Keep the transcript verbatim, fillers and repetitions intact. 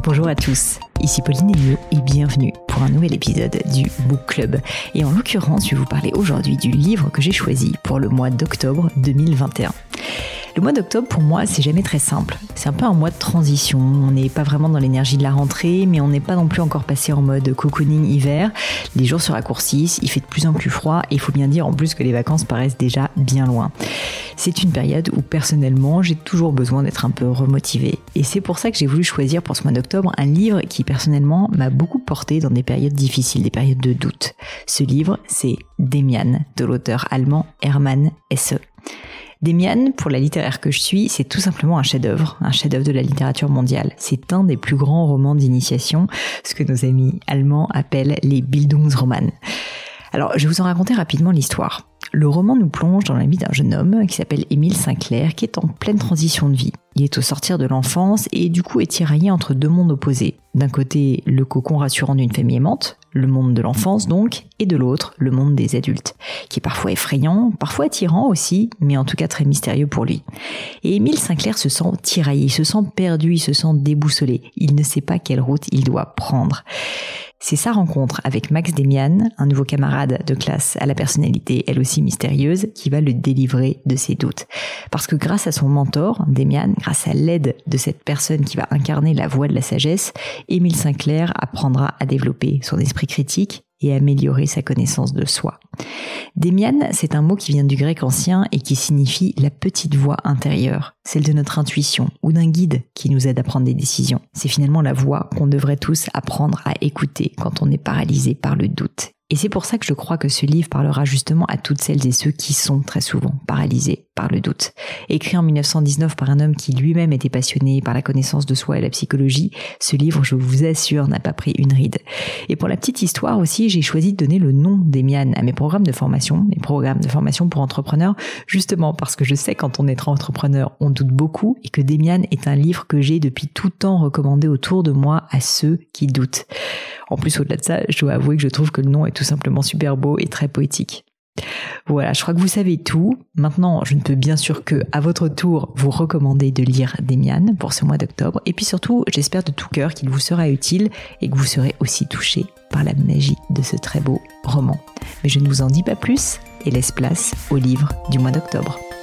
Bonjour à tous, ici Pauline Héniaux et bienvenue pour un nouvel épisode du Book Club. Et en l'occurrence, je vais vous parler aujourd'hui du livre que j'ai choisi pour le mois d'octobre deux mille vingt et un. Le mois d'octobre, pour moi, c'est jamais très simple. C'est un peu un mois de transition. On n'est pas vraiment dans l'énergie de la rentrée, mais on n'est pas non plus encore passé en mode cocooning hiver. Les jours se raccourcissent, il fait de plus en plus froid et il faut bien dire en plus que les vacances paraissent déjà bien loin. C'est une période où personnellement, j'ai toujours besoin d'être un peu remotivée. Et c'est pour ça que j'ai voulu choisir pour ce mois d'octobre un livre qui personnellement m'a beaucoup porté dans des périodes difficiles, des périodes de doute. Ce livre, c'est Demian, de l'auteur allemand Hermann Hesse. Demian, pour la littéraire que je suis, c'est tout simplement un chef-d'œuvre, un chef-d'œuvre de la littérature mondiale. C'est un des plus grands romans d'initiation, ce que nos amis allemands appellent les Bildungsroman. Alors, je vais vous en raconter rapidement l'histoire. Le roman nous plonge dans la vie d'un jeune homme qui s'appelle Émile Sinclair, qui est en pleine transition de vie. Il est au sortir de l'enfance et du coup est tiraillé entre deux mondes opposés. D'un côté, le cocon rassurant d'une famille aimante, le monde de l'enfance donc, et de l'autre, le monde des adultes, qui est parfois effrayant, parfois attirant aussi, mais en tout cas très mystérieux pour lui. Et Émile Sinclair se sent tiraillé, il se sent perdu, il se sent déboussolé. Il ne sait pas quelle route il doit prendre. C'est sa rencontre avec Max Demian, un nouveau camarade de classe à la personnalité elle aussi mystérieuse, qui va le délivrer de ses doutes. Parce que grâce à son mentor, Demian, grâce à l'aide de cette personne qui va incarner la voie de la sagesse, Émile Sinclair apprendra à développer son esprit critique et améliorer sa connaissance de soi. Demian, c'est un mot qui vient du grec ancien et qui signifie la petite voix intérieure, celle de notre intuition ou d'un guide qui nous aide à prendre des décisions. C'est finalement la voix qu'on devrait tous apprendre à écouter quand on est paralysé par le doute. Et c'est pour ça que je crois que ce livre parlera justement à toutes celles et ceux qui sont très souvent paralysés par le doute. Écrit en dix-neuf cent dix-neuf par un homme qui lui-même était passionné par la connaissance de soi et la psychologie, ce livre, je vous assure, n'a pas pris une ride. Et pour la petite histoire aussi, j'ai choisi de donner le nom d'Demian à mes programmes de formation, mes programmes de formation pour entrepreneurs, justement parce que je sais quand on est entrepreneur, on doute beaucoup et que Demian est un livre que j'ai depuis tout temps recommandé autour de moi à ceux qui doutent. En plus, au-delà de ça, je dois avouer que je trouve que le nom est tout simplement super beau et très poétique. Voilà, je crois que vous savez tout. Maintenant, je ne peux bien sûr que, à votre tour, vous recommander de lire Demian pour ce mois d'octobre. Et puis surtout, j'espère de tout cœur qu'il vous sera utile et que vous serez aussi touché par la magie de ce très beau roman. Mais je ne vous en dis pas plus et laisse place au livre du mois d'octobre.